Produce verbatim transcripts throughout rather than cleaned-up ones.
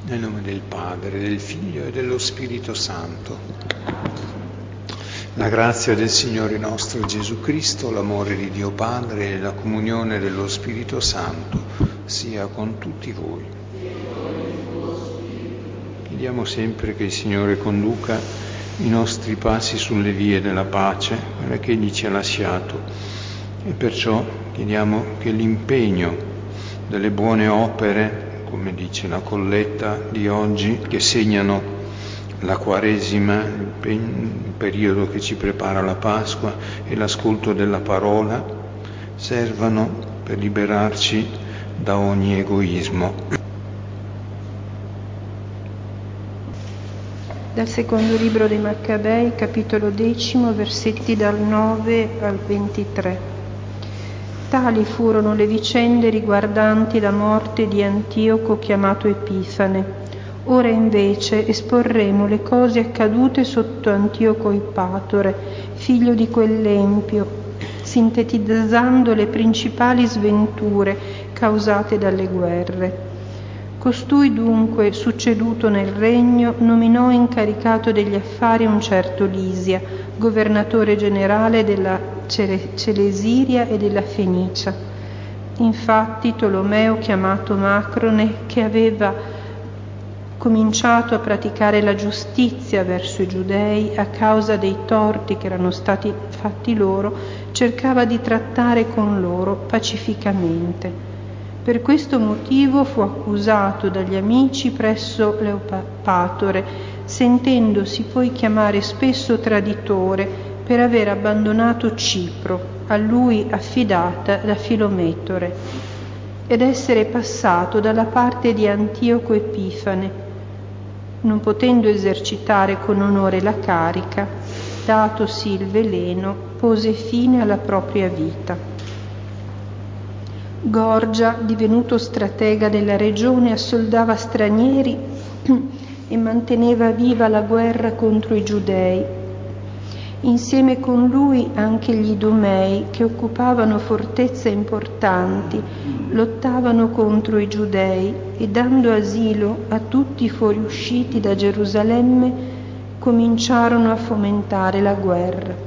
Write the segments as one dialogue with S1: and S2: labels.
S1: Nel nome del Padre, del Figlio e dello Spirito Santo. La grazia del Signore nostro Gesù Cristo, l'amore di Dio Padre e la comunione dello Spirito Santo sia con tutti voi. Chiediamo sempre che il Signore conduca i nostri passi sulle vie della pace, quella che Egli ci ha lasciato, e perciò chiediamo che l'impegno delle buone opere, come dice la colletta di oggi, che segnano la Quaresima, il periodo che ci prepara la Pasqua, e l'ascolto della parola, servano per liberarci da ogni egoismo.
S2: Dal secondo libro dei Maccabei, capitolo decimo, versetti dal nove al ventitré. Tali furono le vicende riguardanti la morte di Antioco chiamato Epifane. Ora invece esporremo le cose accadute sotto Antioco Epatore, figlio di quell'empio, sintetizzando le principali sventure causate dalle guerre. Costui dunque, succeduto nel regno, nominò incaricato degli affari un certo Lisia, governatore generale della Celesiria e della Fenicia. Infatti Tolomeo, chiamato Macrone, che aveva cominciato a praticare la giustizia verso i giudei a causa dei torti che erano stati fatti loro, cercava di trattare con loro pacificamente. Per questo motivo fu accusato dagli amici presso Leopatore, sentendosi poi chiamare spesso traditore per aver abbandonato Cipro, a lui affidata da Filometore, ed essere passato dalla parte di Antioco Epifane. Non potendo esercitare con onore la carica, datosi il veleno, pose fine alla propria vita. Gorgia, divenuto stratega della regione, assoldava stranieri e manteneva viva la guerra contro i giudei. Insieme con lui anche gli Idumei, che occupavano fortezze importanti, lottavano contro i giudei e, dando asilo a tutti i fuoriusciti da Gerusalemme, cominciarono a fomentare la guerra.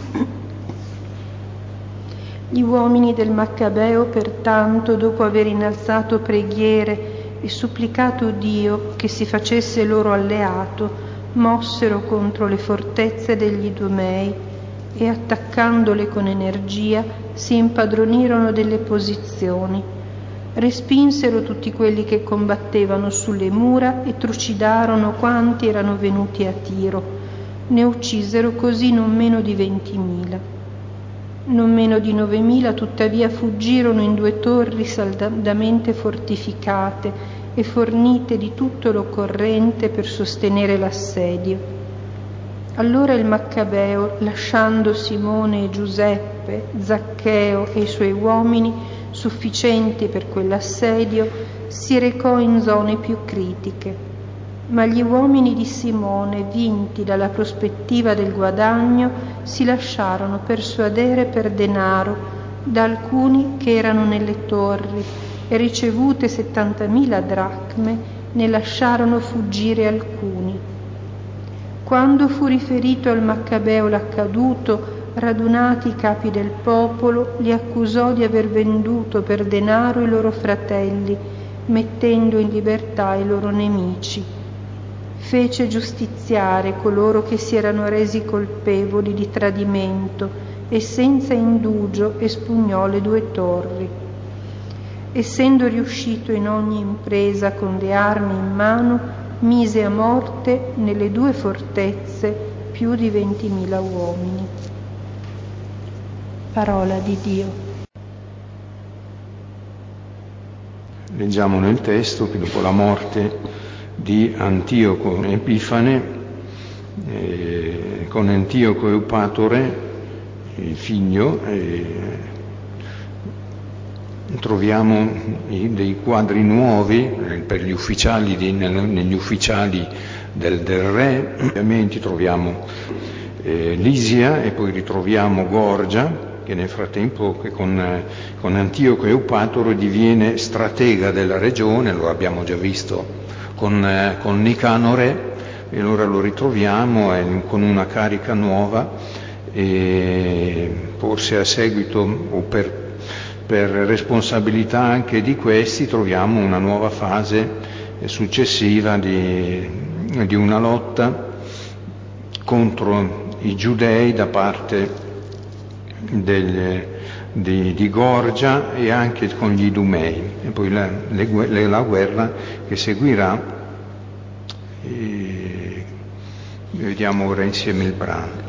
S2: Gli uomini del Maccabeo, pertanto, dopo aver innalzato preghiere e supplicato Dio che si facesse loro alleato, mossero contro le fortezze degli Idumei e, attaccandole con energia, si impadronirono delle posizioni. Respinsero tutti quelli che combattevano sulle mura e trucidarono quanti erano venuti a tiro. Ne uccisero così non meno di ventimila. Non meno di novemila tuttavia fuggirono in due torri saldamente fortificate e fornite di tutto l'occorrente per sostenere l'assedio. Allora il Maccabeo, lasciando Simone e Giuseppe, Zaccheo e i suoi uomini sufficienti per quell'assedio, si recò in zone più critiche. Ma gli uomini di Simone, vinti dalla prospettiva del guadagno, si lasciarono persuadere per denaro da alcuni che erano nelle torri e, ricevute settantamila dracme, ne lasciarono fuggire alcuni. Quando fu riferito al Maccabeo l'accaduto, radunati i capi del popolo, li accusò di aver venduto per denaro i loro fratelli, mettendo in libertà i loro nemici. Fece giustiziare coloro che si erano resi colpevoli di tradimento e senza indugio espugnò le due torri. Essendo riuscito in ogni impresa con le armi in mano, mise a morte nelle due fortezze più di ventimila uomini. Parola di Dio.
S1: Leggiamo nel testo che dopo la morte di Antioco Epifane, eh, con Antioco Eupatore, il figlio, eh, troviamo dei quadri nuovi per gli ufficiali, di, negli ufficiali del, del re. Ovviamente troviamo eh, Lisia e poi ritroviamo Gorgia, che nel frattempo che con, con Antioco Eupatore diviene stratega della regione. Lo abbiamo già visto con, eh, con Nicanore, e allora lo ritroviamo eh, con una carica nuova, e forse a seguito o per, per responsabilità anche di questi troviamo una nuova fase successiva di, di una lotta contro i giudei da parte degli, di, di Gorgia e anche con gli Idumei, e poi la, le, la guerra che seguirà. E vediamo ora insieme il brano.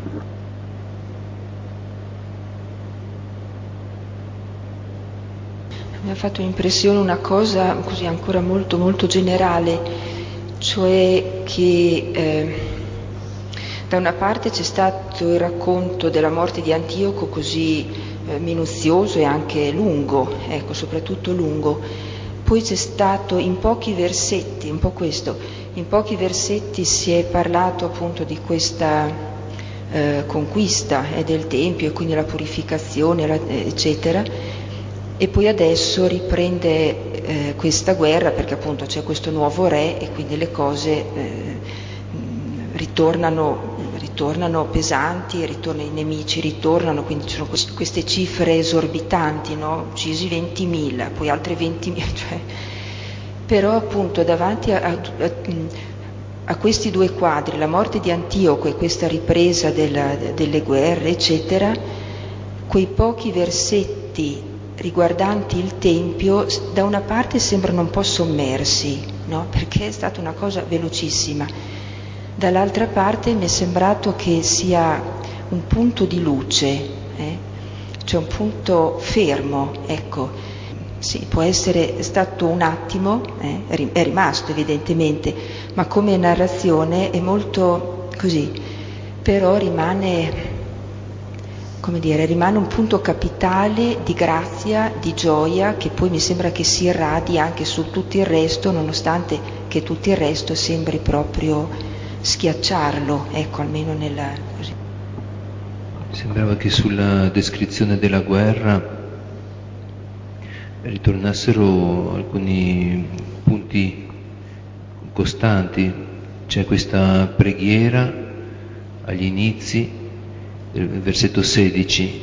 S3: Mi ha fatto impressione una cosa così ancora molto molto generale, cioè che eh, da una parte c'è stato il racconto della morte di Antioco così eh, minuzioso e anche lungo, ecco, soprattutto lungo. Poi c'è stato in pochi versetti, un po' questo, in pochi versetti si è parlato appunto di questa eh, conquista eh, del Tempio e quindi la purificazione, la, eccetera, e poi adesso riprende eh, questa guerra perché appunto c'è questo nuovo re e quindi le cose eh, ritornano, ritornano pesanti, ritornano i nemici, ritornano, quindi ci sono queste cifre esorbitanti, no? Uccisi ventimila, poi altre ventimila, cioè, però appunto davanti a, a, a questi due quadri, la morte di Antioco e questa ripresa della, delle guerre, eccetera, quei pochi versetti riguardanti il Tempio da una parte sembrano un po' sommersi, no? Perché è stata una cosa velocissima, dall'altra parte mi è sembrato che sia un punto di luce, eh? Cioè un punto fermo, ecco, sì, può essere stato un attimo, eh? È rimasto evidentemente, ma come narrazione è molto così, però rimane, come dire, rimane un punto capitale di grazia, di gioia, che poi mi sembra che si irradi anche su tutto il resto, nonostante che tutto il resto sembri proprio schiacciarlo, ecco, almeno nella... così.
S4: Sembrava che sulla descrizione della guerra ritornassero alcuni punti costanti. C'è questa preghiera agli inizi, versetto sedici,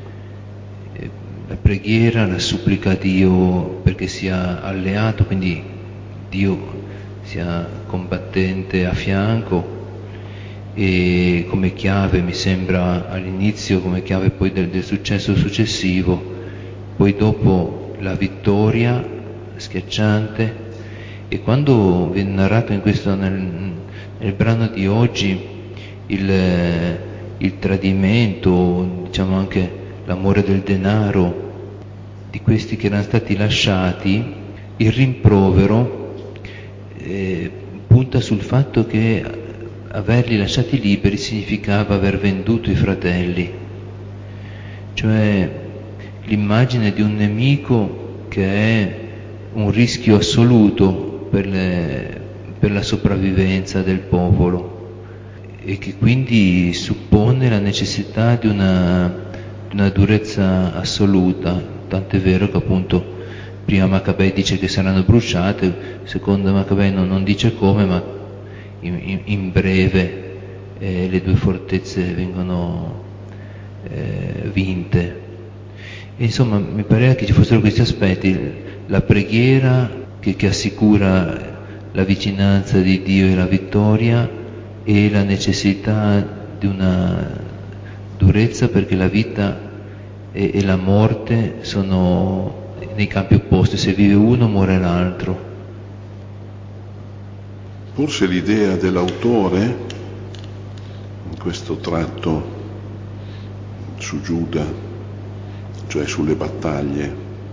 S4: la preghiera, la supplica a Dio perché sia alleato, quindi Dio sia combattente a fianco, e come chiave, mi sembra all'inizio, come chiave poi del, del successo successivo, poi dopo la vittoria schiacciante. E quando viene narrato in questo, nel, nel brano di oggi, il il tradimento, diciamo anche l'amore del denaro di questi che erano stati lasciati, il rimprovero eh, punta sul fatto che averli lasciati liberi significava aver venduto i fratelli, cioè l'immagine di un nemico che è un rischio assoluto per, le, per la sopravvivenza del popolo, e che quindi suppone la necessità di una, di una durezza assoluta, tant'è vero che appunto prima Maccabei dice che saranno bruciate, secondo Maccabei non, non dice come, ma in, in, in breve eh, le due fortezze vengono eh, vinte. E insomma mi pareva che ci fossero questi aspetti, la preghiera che, che assicura la vicinanza di Dio e la vittoria, e la necessità di una durezza perché la vita e, e la morte sono nei campi opposti, se vive uno muore l'altro.
S5: Forse l'idea dell'autore in questo tratto su Giuda, cioè sulle battaglie,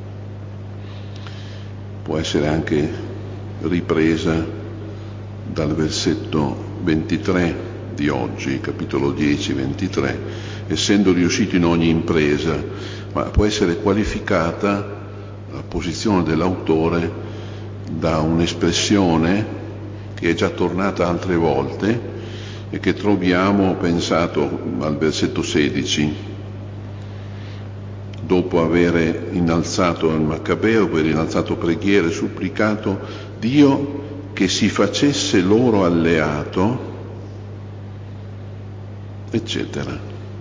S5: può essere anche ripresa dal versetto ventitré di oggi, capitolo dieci, ventitré, essendo riuscito in ogni impresa, ma può essere qualificata la posizione dell'autore da un'espressione che è già tornata altre volte e che troviamo, pensato al versetto sedici, dopo aver innalzato il Maccabeo, aver innalzato preghiere, supplicato Dio che che si facesse loro alleato, eccetera.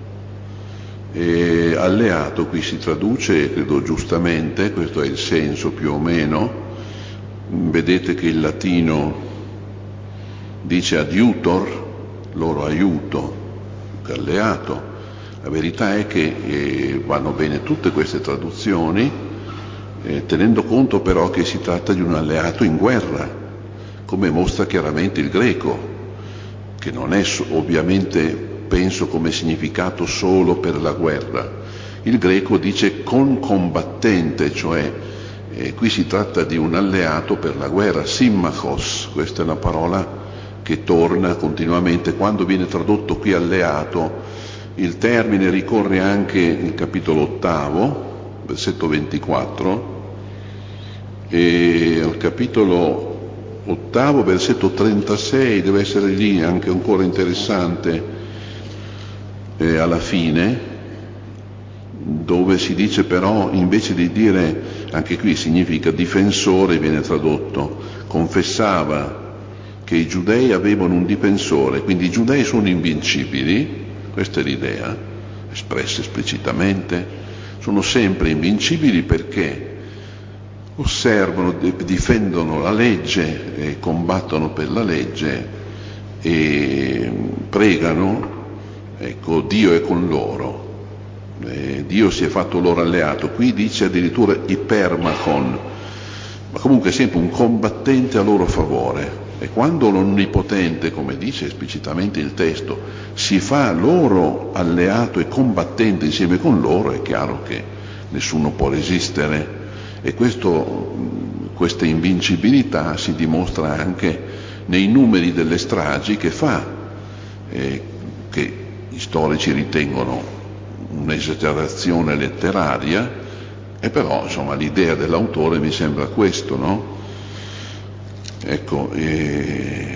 S5: E alleato qui si traduce, credo giustamente, questo è il senso più o meno. Vedete che il latino dice adiutor, loro aiuto, alleato. La verità è che eh, vanno bene tutte queste traduzioni, eh, tenendo conto però che si tratta di un alleato in guerra, come mostra chiaramente il greco, che non è ovviamente, penso, come significato solo per la guerra. Il greco dice concombattente, cioè eh, qui si tratta di un alleato per la guerra, symmachos, questa è una parola che torna continuamente. Quando viene tradotto qui alleato, il termine ricorre anche nel capitolo ottavo, versetto ventiquattro, e al capitolo ottavo, versetto trentasei, deve essere lì anche ancora interessante, eh, alla fine, dove si dice però, invece di dire, anche qui significa difensore, viene tradotto, confessava che i giudei avevano un difensore, quindi i giudei sono invincibili. Questa è l'idea, espressa esplicitamente, sono sempre invincibili perché osservano, difendono la legge e combattono per la legge e pregano, ecco, Dio è con loro, e Dio si è fatto loro alleato. Qui dice addirittura ipermachon, ma comunque sempre un combattente a loro favore. E quando l'Onnipotente, come dice esplicitamente il testo, si fa loro alleato e combattente insieme con loro, è chiaro che nessuno può resistere. E questo, questa invincibilità si dimostra anche nei numeri delle stragi che fa, eh, che gli storici ritengono un'esagerazione letteraria, e però insomma l'idea dell'autore mi sembra questo, no? Ecco, eh,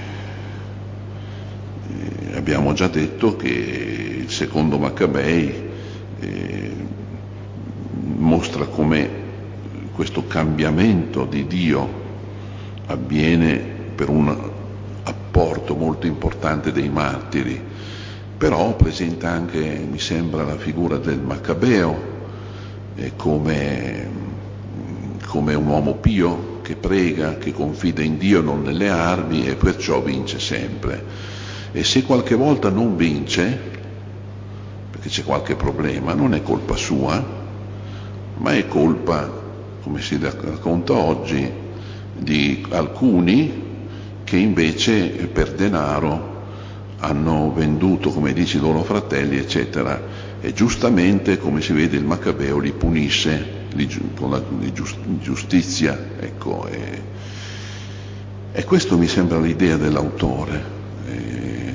S5: eh, abbiamo già detto che il secondo Maccabei eh, mostra come questo cambiamento di Dio avviene per un apporto molto importante dei martiri, però presenta anche, mi sembra, la figura del Maccabeo eh, come, come un uomo pio, che prega, che confida in Dio, non nelle armi, e perciò vince sempre. E se qualche volta non vince, perché c'è qualche problema, non è colpa sua, ma è colpa, come si racconta oggi, di alcuni che invece per denaro hanno venduto, come dice, i loro fratelli, eccetera. E giustamente, come si vede, il Maccabeo li punisce con la giustizia, ecco, e, e questo mi sembra l'idea dell'autore. E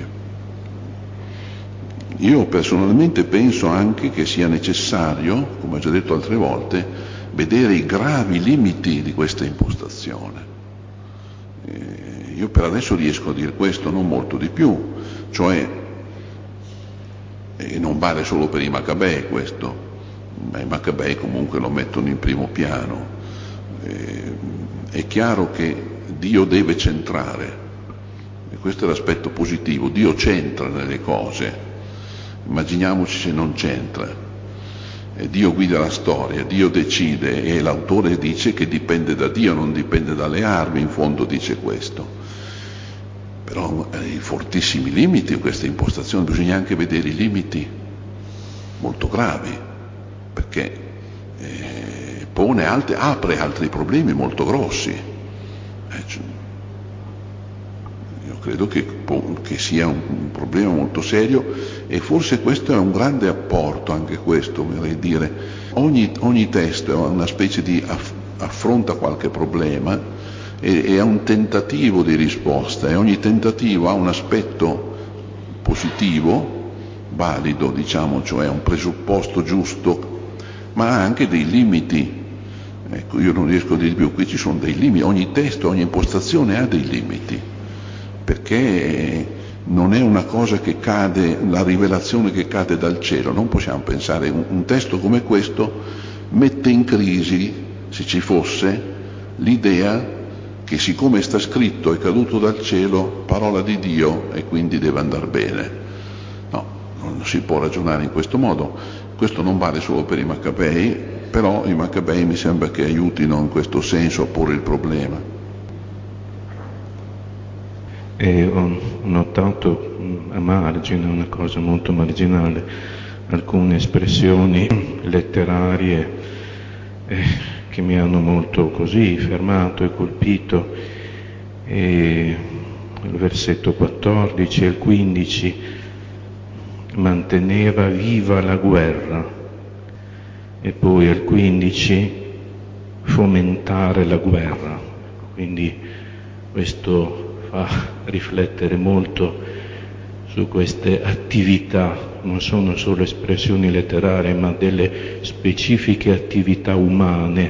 S5: io personalmente penso anche che sia necessario, come ho già detto altre volte, vedere i gravi limiti di questa impostazione. E io per adesso riesco a dire questo, non molto di più, cioè, e non vale solo per i Maccabei questo, ma i Maccabei comunque lo mettono in primo piano. Eh, è chiaro che Dio deve centrare, e questo è l'aspetto positivo, Dio centra nelle cose, immaginiamoci se non c'entra. E Dio guida la storia, Dio decide, e l'autore dice che dipende da Dio, non dipende dalle armi, in fondo dice questo. Però i fortissimi limiti di questa impostazione, bisogna anche vedere i limiti molto gravi, perché eh, pone altre, apre altri problemi molto grossi. Eh, cioè, io credo che, che sia un, un problema molto serio, e forse questo è un grande apporto, anche questo, vorrei dire. Ogni, ogni testo è una specie di aff, affronta qualche problema e, e ha un tentativo di risposta, e ogni tentativo ha un aspetto positivo, valido, diciamo, cioè un presupposto giusto, ma ha anche dei limiti. Ecco, io non riesco a dire di più, qui ci sono dei limiti, ogni testo, ogni impostazione ha dei limiti, perché non è una cosa che cade, la rivelazione che cade dal cielo. Non possiamo pensare, un, un testo come questo mette in crisi, se ci fosse, l'idea che siccome sta scritto è caduto dal cielo, parola di Dio, e quindi deve andare bene. No, non si può ragionare in questo modo. Questo non vale solo per i Maccabei, però i Maccabei mi sembra che aiutino in questo senso a porre il problema.
S1: E ho notato a margine, una cosa molto marginale, alcune espressioni letterarie eh, che mi hanno molto così fermato e colpito. E il versetto quattordici e il quindici, manteneva viva la guerra, e poi al quindici, fomentare la guerra. Quindi questo fa riflettere molto su queste attività, non sono solo espressioni letterarie, ma delle specifiche attività umane,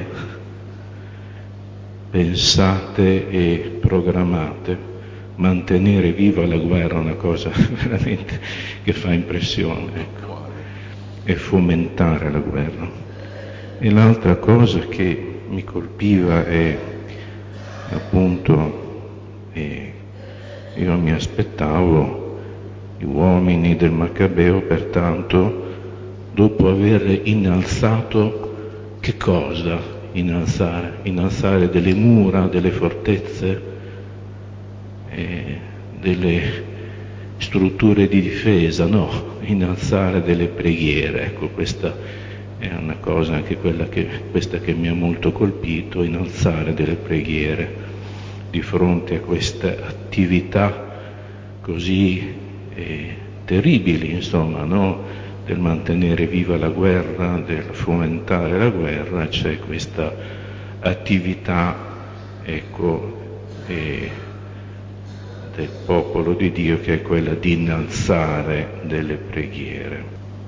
S1: pensate e programmate. Mantenere viva la guerra è una cosa veramente che fa impressione, ecco. E fomentare la guerra. E l'altra cosa che mi colpiva è appunto, eh, io mi aspettavo gli uomini del Maccabeo, pertanto, dopo aver innalzato, che cosa innalzare? Innalzare delle mura, delle fortezze, eh, delle strutture di difesa, no, innalzare delle preghiere. Ecco, questa è una cosa, anche quella che, questa che mi ha molto colpito, innalzare delle preghiere di fronte a queste attività così eh, terribili, insomma, no? Del mantenere viva la guerra, del fomentare la guerra. C'è questa attività, ecco, eh, del popolo di Dio, che è quella di innalzare delle preghiere.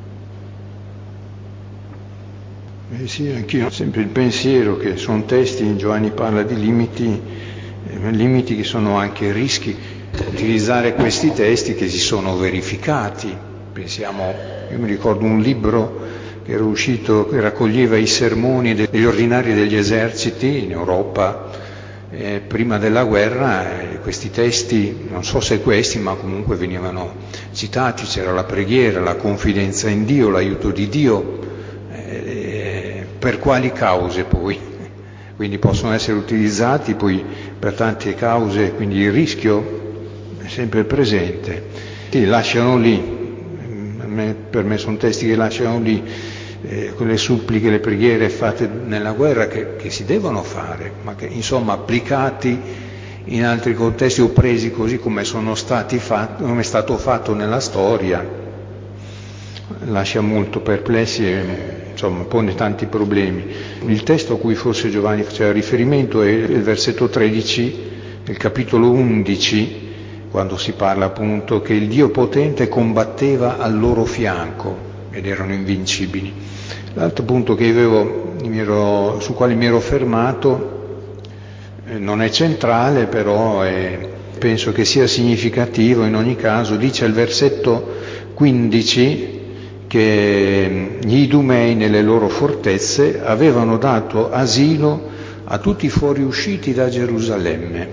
S6: Eh sì, anch'io ho sempre il pensiero che sono testi, in Giovanni parla di limiti, eh, limiti che sono anche rischi. Utilizzare questi testi che si sono verificati. Pensiamo, io mi ricordo un libro che era uscito, che raccoglieva i sermoni degli ordinari degli eserciti in Europa eh, prima della guerra, e questi testi, non so se questi, ma comunque venivano citati. C'era la preghiera, la confidenza in Dio, l'aiuto di Dio, eh, per quali cause poi? Quindi possono essere utilizzati poi per tante cause, quindi il rischio è sempre presente. Sì, lasciano lì, per me sono testi che lasciano lì eh, quelle suppliche, le preghiere fatte nella guerra che, che si devono fare, ma che insomma applicati in altri contesti o presi così come sono stati fatti, come è stato fatto nella storia, lascia molto perplessi e insomma pone tanti problemi. Il testo a cui forse Giovanni faceva riferimento è il versetto tredici del capitolo undici, quando si parla appunto che il Dio potente combatteva al loro fianco ed erano invincibili. L'altro punto che avevo, mi ero, sul quale mi ero fermato eh, non è centrale, però è, penso che sia significativo in ogni caso. Dice il versetto quindici che gli Idumei nelle loro fortezze avevano dato asilo a tutti i fuoriusciti da Gerusalemme.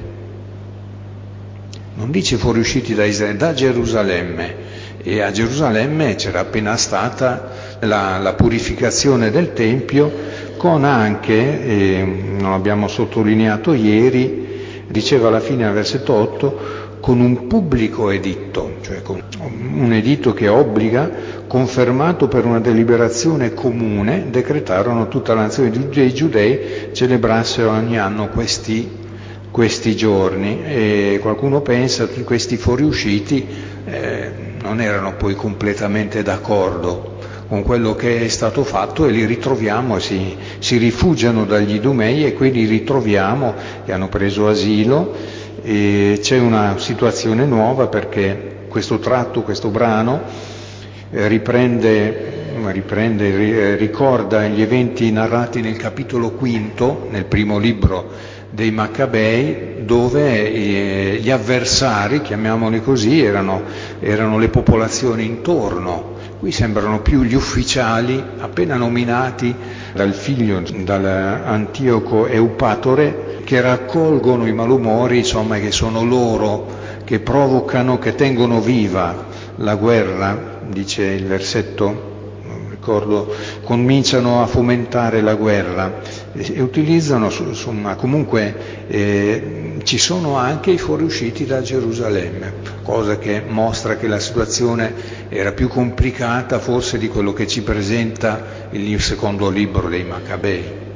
S6: Non dice fuoriusciti da Israele, da Gerusalemme, e a Gerusalemme c'era appena stata la, la purificazione del Tempio, con anche, eh, non abbiamo sottolineato ieri, diceva alla fine al versetto otto, con un pubblico editto, cioè con un editto che obbliga, confermato per una deliberazione comune, decretarono tutta la nazione dei Giudei celebrassero ogni anno questi questi giorni, e qualcuno pensa che questi fuoriusciti eh, non erano poi completamente d'accordo con quello che è stato fatto, e li ritroviamo, si, si rifugiano dagli Idumei, e quindi li ritroviamo che hanno preso asilo. E c'è una situazione nuova, perché questo tratto, questo brano eh, riprende, riprende, ricorda gli eventi narrati nel capitolo quinto, nel primo libro dei Maccabei, dove eh, gli avversari, chiamiamoli così, erano, erano le popolazioni intorno. Qui sembrano più gli ufficiali appena nominati dal figlio, dall'Antioco Eupatore,
S1: che raccolgono i malumori, insomma, che sono loro che provocano, che tengono viva la guerra, dice il versetto, ricordo, cominciano a fomentare la guerra e, e utilizzano, insomma, comunque eh, ci sono anche i fuoriusciti da Gerusalemme, cosa che mostra che la situazione era più complicata forse di quello che ci presenta il secondo libro dei Maccabei.